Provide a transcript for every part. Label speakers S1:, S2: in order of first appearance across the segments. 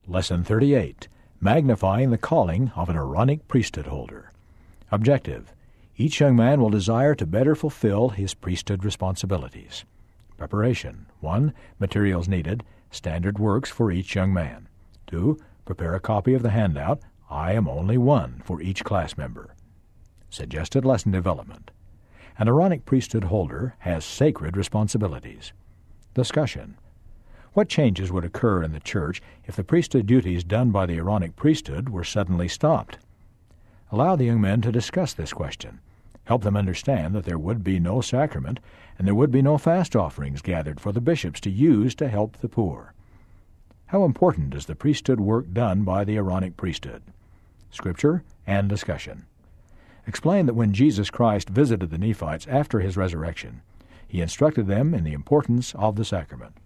S1: Lesson 38. Magnifying the calling of an Aaronic priesthood holder. Objective. Each young man will desire to better fulfill his priesthood responsibilities. Preparation. 1. Materials needed. Standard works for each young man. 2. Prepare a copy of the handout, I Am Only One, for each class member. Suggested lesson development. An Aaronic priesthood holder has sacred responsibilities. Discussion. What changes would occur in the church if the priesthood duties done by the Aaronic priesthood were suddenly stopped? Allow the young men to discuss this question. Help them understand that there would be no sacrament and there would be no fast offerings gathered for the bishops to use to help the poor. How important is the priesthood work done by the Aaronic priesthood? Scripture and discussion. Explain that when Jesus Christ visited the Nephites after his resurrection, he instructed them in the importance of the sacrament.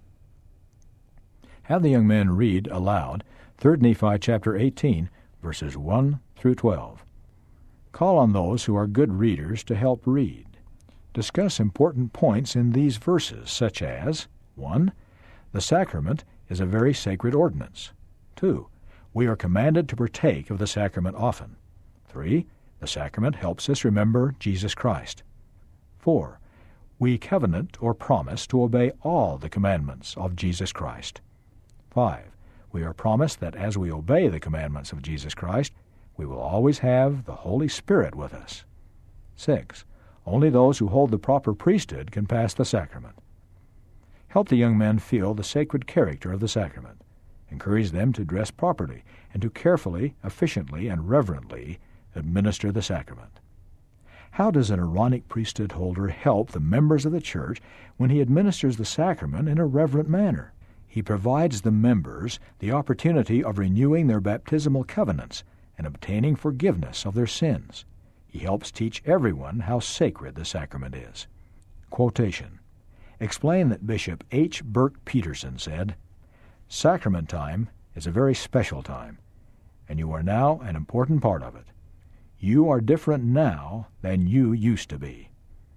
S1: Have the young men read aloud 3 Nephi chapter 18, verses 1 through 12. Call on those who are good readers to help read. Discuss important points in these verses, such as 1. The sacrament is a very sacred ordinance. 2. We are commanded to partake of the sacrament often. 3. The sacrament helps us remember Jesus Christ. 4. We covenant or promise to obey all the commandments of Jesus Christ. 5. We are promised that as we obey the commandments of Jesus Christ, we will always have the Holy Spirit with us. 6. Only those who hold the proper priesthood can pass the sacrament. Help the young men feel the sacred character of the sacrament. Encourage them to dress properly and to carefully, efficiently, and reverently administer the sacrament. How does an Aaronic priesthood holder help the members of the church when he administers the sacrament in a reverent manner? He provides the members the opportunity of renewing their baptismal covenants and obtaining forgiveness of their sins. He helps teach everyone how sacred the sacrament is. Quotation. Explain that Bishop H. Burke Peterson said, "Sacrament time is a very special time, and you are now an important part of it. You are different now than you used to be."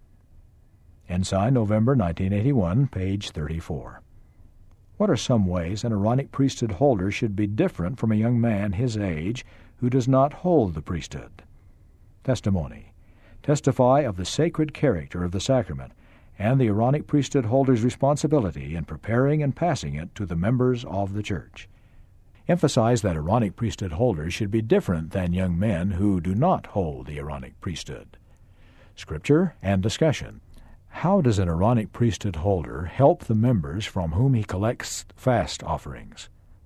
S1: Ensign, November 1981, page 34. What are some ways an Aaronic priesthood holder should be different from a young man his age who does not hold the priesthood? Testimony. Testify of the sacred character of the sacrament and the Aaronic priesthood holder's responsibility in preparing and passing it to the members of the church. Emphasize that Aaronic priesthood holders should be different than young men who do not hold the Aaronic priesthood. Scripture and discussion. How does an Aaronic priesthood holder help the members from whom he collects fast offerings?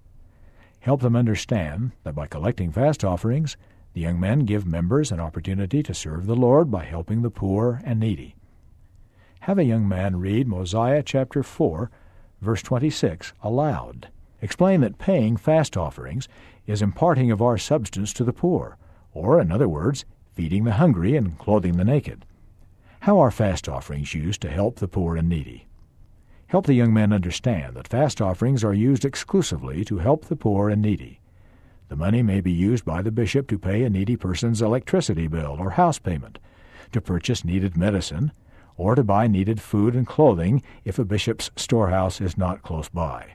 S1: Help them understand that by collecting fast offerings, the young men give members an opportunity to serve the Lord by helping the poor and needy. Have a young man read Mosiah chapter 4, verse 26 aloud. Explain that paying fast offerings is imparting of our substance to the poor, or, in other words, feeding the hungry and clothing the naked. How are fast offerings used to help the poor and needy? Help the young men understand that fast offerings are used exclusively to help the poor and needy. The money may be used by the bishop to pay a needy person's electricity bill or house payment, to purchase needed medicine, or to buy needed food and clothing if a bishop's storehouse is not close by.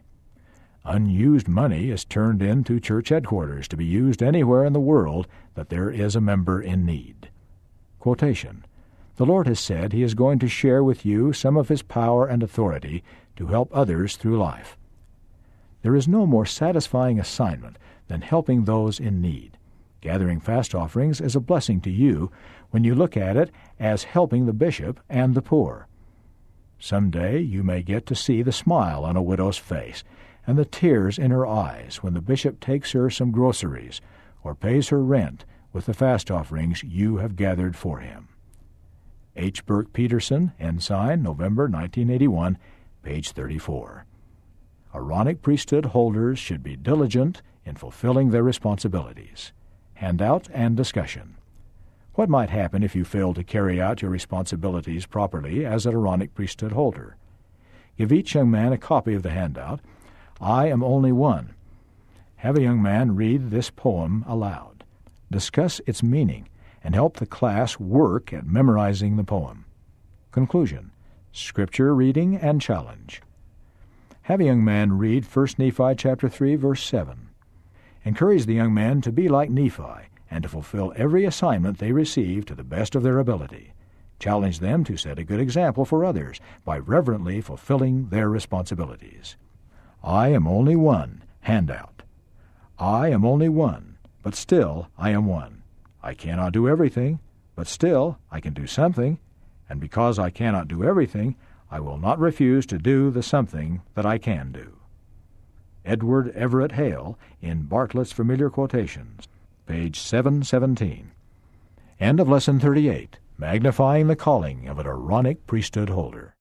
S1: Unused money is turned into church headquarters to be used anywhere in the world that there is a member in need. Quotation. The Lord has said He is going to share with you some of His power and authority to help others through life. There is no more satisfying assignment than helping those in need. Gathering fast offerings is a blessing to you when you look at it as helping the bishop and the poor. Someday you may get to see the smile on a widow's face and the tears in her eyes when the bishop takes her some groceries or pays her rent with the fast offerings you have gathered for him. H. Burke Peterson, Ensign, November 1981, page 34. Aaronic priesthood holders should be diligent in fulfilling their responsibilities. Handout and discussion. What might happen if you fail to carry out your responsibilities properly as an Aaronic priesthood holder? Give each young man a copy of the handout, I Am Only One. Have a young man read this poem aloud. Discuss its meaning and help the class work at memorizing the poem. Conclusion. Scripture reading and challenge. Have a young man read 1 Nephi chapter 3, verse 7. Encourage the young men to be like Nephi and to fulfill every assignment they receive to the best of their ability. Challenge them to set a good example for others by reverently fulfilling their responsibilities. I am only one handout. I am only one, but still I am one. I cannot do everything, but still I can do something, and because I cannot do everything, I will not refuse to do the something that I can do. Edward Everett Hale in Bartlett's Familiar Quotations, page 717. End of Lesson 38, Magnifying the Calling of an Aaronic Priesthood Holder.